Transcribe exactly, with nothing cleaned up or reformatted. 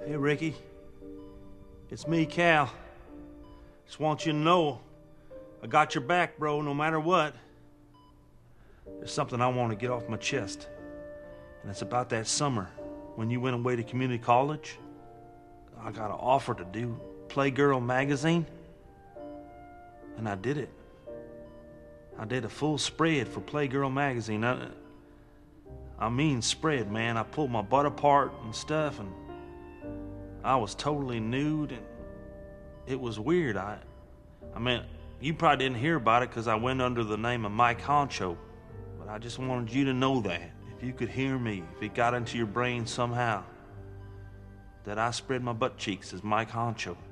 Hey, Ricky. It's me, Cal. Just want you to know I got your back, bro, no matter what. There's something I want to get off my chest. And it's about that summer when you went away to community college. I got an offer to do Playgirl magazine. And I did it. I did a full spread for Playgirl magazine. I, I mean spread, man. I pulled my butt apart and stuff, and I was totally nude, and it was weird. I, I mean, you probably didn't hear about it because I went under the name of Mike Honcho, but I just wanted you to know that. If you could hear me, if it got into your brain somehow, that I spread my butt cheeks as Mike Honcho.